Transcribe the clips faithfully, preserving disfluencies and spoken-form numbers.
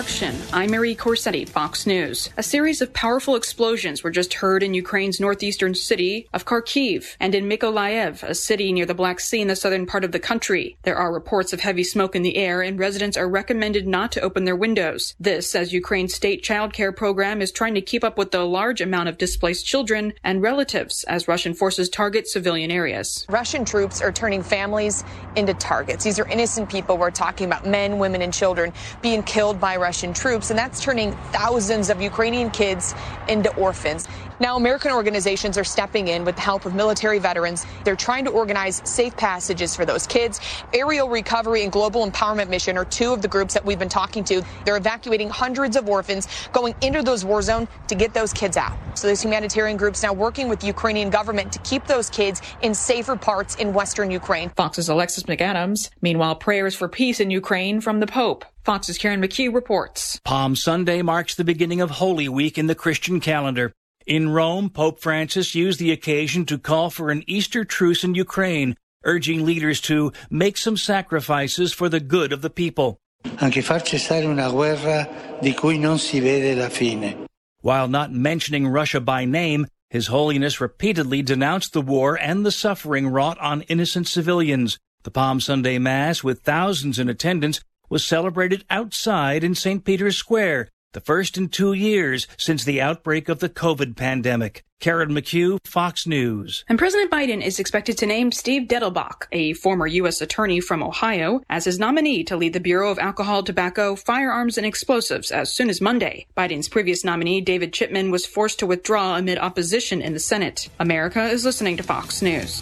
election. I'm Marie Corsetti, Fox News. A series of powerful explosions were just heard in Ukraine's northeastern city of Kharkiv and in Mykolaiv, a city near the Black Sea in the southern part of the country. There are reports of heavy smoke in the air, and residents are recommended not to open their windows. This, as Ukraine's state child care program is trying to keep up with the large amount of displaced children and relatives as Russian forces target civilian areas. Russian troops are turning families into targets. These are innocent people. We're talking about men, women, and children being killed by Russian troops, and that's turning thousands of Ukrainian kids into orphans. Now, American organizations are stepping in with the help of military veterans. They're trying to organize safe passages for those kids. Aerial Recovery and Global Empowerment Mission are two of the groups that we've been talking to. They're evacuating hundreds of orphans, going into those war zones to get those kids out. So there's humanitarian groups now working with the Ukrainian government to keep those kids in safer parts in western Ukraine. Fox's Alexis McAdams. Meanwhile, prayers for peace in Ukraine from the Pope. Fox's Karen McHugh reports. Palm Sunday marks the beginning of Holy Week in the Christian calendar. In Rome, Pope Francis used the occasion to call for an Easter truce in Ukraine, urging leaders to make some sacrifices for the good of the people. Anche far cessare una guerra di cui non si vede la fine. While not mentioning Russia by name, His Holiness repeatedly denounced the war and the suffering wrought on innocent civilians. The Palm Sunday Mass, with thousands in attendance, was celebrated outside in Saint Peter's Square, the first in two years since the outbreak of the COVID pandemic. Karen McHugh, Fox News. And President Biden is expected to name Steve Dettelbach, a former U S attorney from Ohio, as his nominee to lead the Bureau of Alcohol, Tobacco, Firearms, and Explosives as soon as Monday. Biden's previous nominee, David Chipman, was forced to withdraw amid opposition in the Senate. America is listening to Fox News.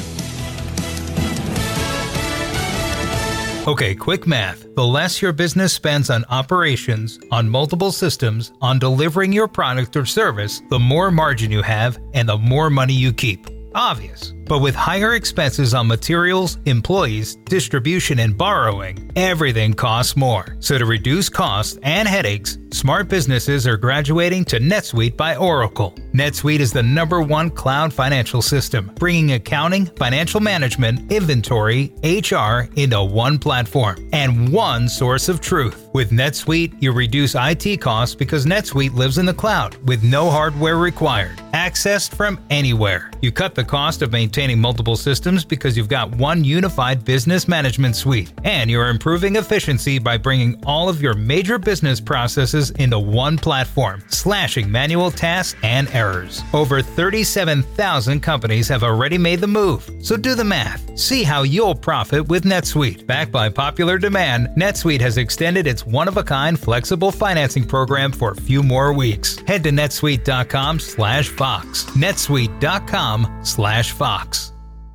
Okay, quick math. The less your business spends on operations, on multiple systems, on delivering your product or service, the more margin you have and the more money you keep. Obvious. But with higher expenses on materials, employees, distribution, and borrowing, everything costs more. So to reduce costs and headaches, smart businesses are graduating to NetSuite by Oracle. NetSuite is the number one cloud financial system, bringing accounting, financial management, inventory, H R into one platform and one source of truth. With NetSuite, you reduce I T costs because NetSuite lives in the cloud with no hardware required. Accessed from anywhere. You cut the cost of maintaining multiple systems because you've got one unified business management suite. And you're improving efficiency by bringing all of your major business processes into one platform, slashing manual tasks and errors. Over thirty-seven thousand companies have already made the move. So do the math. See how you'll profit with NetSuite. Backed by popular demand, NetSuite has extended its one-of-a-kind flexible financing program for a few more weeks. Head to netsuite.com slash Fox. netsuite.com slash Fox.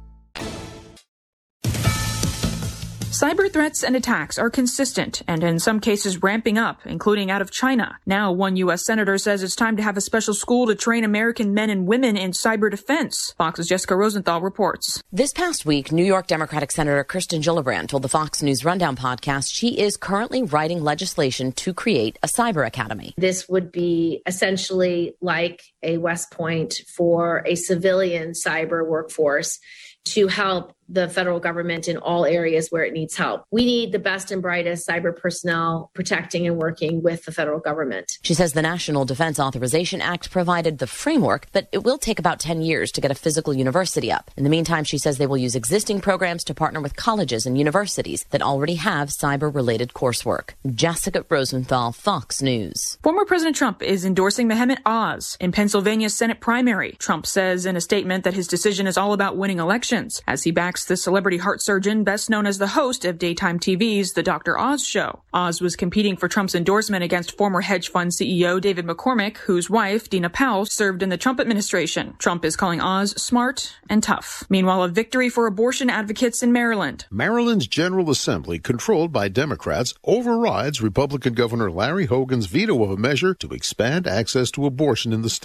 Cyber threats and attacks are consistent and in some cases ramping up, including out of China. Now, one U S senator says it's time to have a special school to train American men and women in cyber defense. Fox's Jessica Rosenthal reports. This past week, New York Democratic Senator Kirsten Gillibrand told the Fox News Rundown podcast she is currently writing legislation to create a cyber academy. This would be essentially like a West Point for a civilian cyber workforce to help the federal government in all areas where it needs help. We need the best and brightest cyber personnel protecting and working with the federal government. She says the National Defense Authorization Act provided the framework, but it will take about ten years to get a physical university up. In the meantime, she says they will use existing programs to partner with colleges and universities that already have cyber-related coursework. Jessica Rosenthal, Fox News. Former President Trump is endorsing Mehmet Oz in Pennsylvania's Senate primary. Trump says in a statement that his decision is all about winning elections, as he backs the celebrity heart surgeon best known as the host of daytime T V's The Doctor Oz Show. Oz was competing for Trump's endorsement against former hedge fund C E O David McCormick, whose wife, Dina Powell, served in the Trump administration. Trump is calling Oz smart and tough. Meanwhile, a victory for abortion advocates in Maryland. Maryland's General Assembly, controlled by Democrats, overrides Republican Governor Larry Hogan's veto of a measure to expand access to abortion in the state.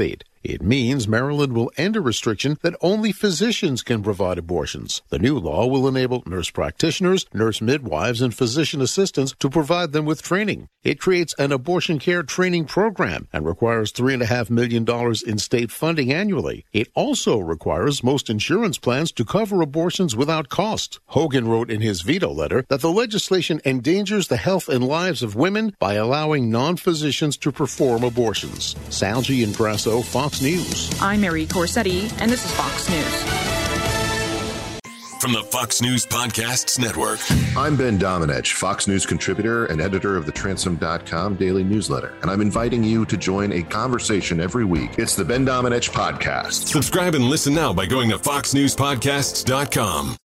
It means Maryland will end a restriction that only physicians can provide abortions. The new law will enable nurse practitioners, nurse midwives, and physician assistants to provide them with training. It creates an abortion care training program and requires three point five million dollars in state funding annually. It also requires most insurance plans to cover abortions without cost. Hogan wrote in his veto letter that the legislation endangers the health and lives of women by allowing non-physicians to perform abortions. Sal Giangrasso, Fox News. I'm Mary Corsetti, and this is Fox News. From the Fox News Podcasts Network. I'm Ben Domenech, Fox News contributor and editor of the Transom dot com daily newsletter, and I'm inviting you to join a conversation every week. It's the Ben Domenech Podcast. Subscribe and listen now by going to fox news podcasts dot com.